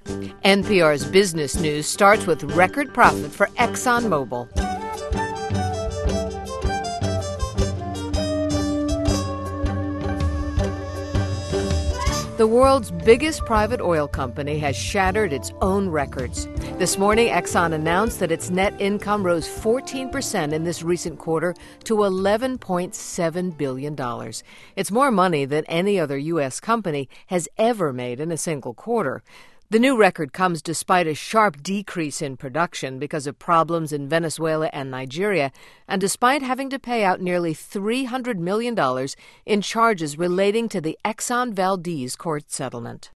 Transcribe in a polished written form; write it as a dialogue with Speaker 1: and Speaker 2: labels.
Speaker 1: NPR's Business News starts with record profit for ExxonMobil. The world's biggest private oil company has shattered its own records. This morning, Exxon announced that its net income rose 14% in this recent quarter to $11.7 billion. It's more money than any other U.S. company has ever made in a single quarter. The new record comes despite a sharp decrease in production because of problems in Venezuela and Nigeria, and despite having to pay out nearly $300 million in charges relating to the Exxon Valdez court settlement.